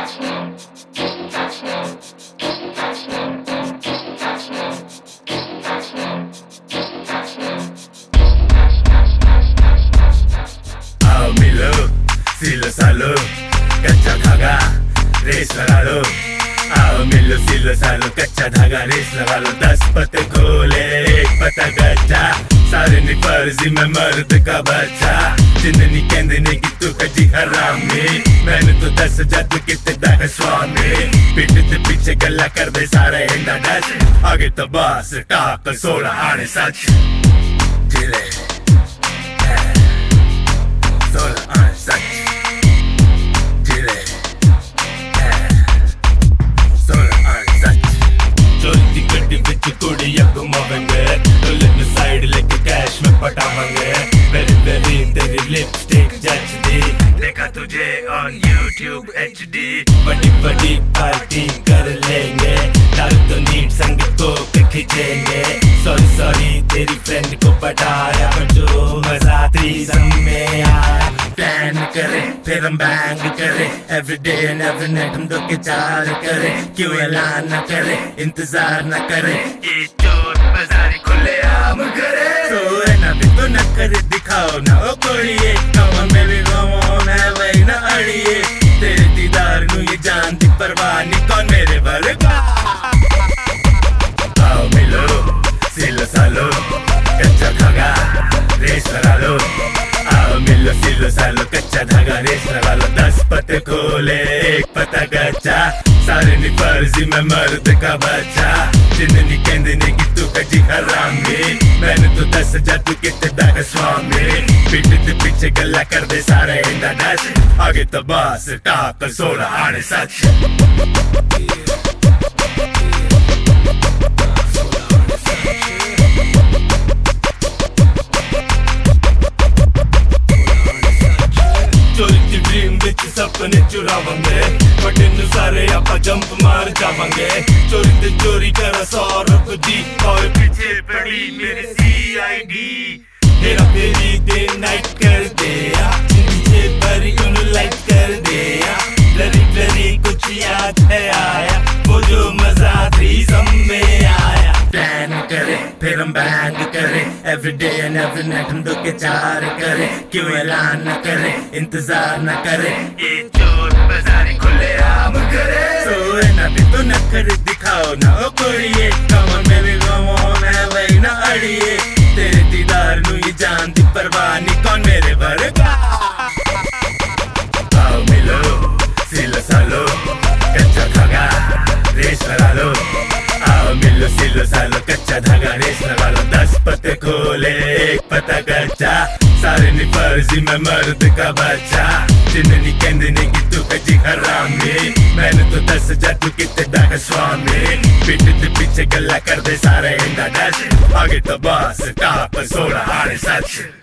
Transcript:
आओ मिलो, सिलो सालो, कच्चा धागा रेस लगा लो। आओ मिलो सिलो सालो, कच्चा धागा रेस लगा लो। 10 पत्ते खोले, एक पत्ता कच्चा, सारे नी फर्जी में मर्द का बच्चा। जिंदनी कहंदे ने कि तू कजी हरामी, मैंने तो 10,000 तू कितने है स्वामी। पीठ ते पीछे गल्ला कर दे सारे इंडा डच, आगे तो बस टाक 16 आने सच। जिले 16 आने सच, जिले 16 आने सच। चोरी गड्डी विच कुड़ियां घुमावेंगे, दुल्हन साइड लेके कैश में पटावेंगे। वेरी वेरी तेरी लिपस्टिक जचदी, देखा तुझे ऑन YouTube HD। बड़ी बड़ी पार्टी कर लेंगे, दारू तो नीट संग को खींचेंगे। सॉरी सॉरी तेरी फ्रेंड को पटाया, पर जो मजा थ्रीसम में आया। प्लान करे फिर हम बैंग करे, एवरीडे एंड एवरी नाइट हम दो के चार करे। क्यों ऐलान न करे, इंतजार न करे, ये चोर बाजारी खुले आम करे। तो है ना भी तो न करे, दिखाओ ना ओ कोड़िए, कमर में भी गमोन है वही ना अड़िए। तेरे दीदार नू ये जान दी परवाह नी, कौन मेरे वर्गा। आओ मिलो सिलो सालो, कच्चा धागा रेस लगा लो। आओ मिलो सिलो सालो, कच्चा धागा रेस लगा लो। 10 पत्ते खोले, एक पत्ता कच्चा, सारे नी फर्जी में मर्द का बच्चा। जिंदनी कहंदे ने कि तू कजी हरामी, मैंने तो 10,000 तू कितने है स्वामी। पीठ ते पीछे गल्ला कर दे सारे इंडा डच, आगे तो बस टाक 16 आने सच। सपने चुरावेंगे, बड़े नु सारे आपा जंप मार जावेंगे। चोरी ते चोरी करा 100 रुपये, और पीछे पड़ी मेरी CID। हेरा फेरी दे नाइट कर दे, पीछे भरी उन्हें लाइट कर दे। डरी डरी कुछ याद है आया, वो जो मजा थ्रीसम में आया। प्लान करे फिर हम बैंग करे, एवरीडे एंड एवरी नाइट हम दो के चार करे। क्यों ऐलान न करे, इंतजार न करे, ये चोर बाजारी खुले आम करे। तो है ना भी तो न करे, दिखाओ ना ओ कोड़िए, कमर में भी गमोन है वही ना अड़िए। तेरे दीदार नू ये जान दी परवाह नी, कौन मेरे वर्गा। आओ मिलो सिलो सालो, कच्चा धागा रेस लगा लो। आओ मिलो सिलो सालो, कच्चा धागा रेस लगा लो। 10 पत्ते खोले, एक पत्ता कच्चा, सारे नी फर्जी में मर्द का बच्चा। जिंदनी कहंदे ने कि तू कजी हरामी, मैंने तो 10,000 तू कितने है स्वामी। पीठ ते पीछे गल्ला कर दे सारे इंडा डच, आगे तो बस टाप 16 आने सच।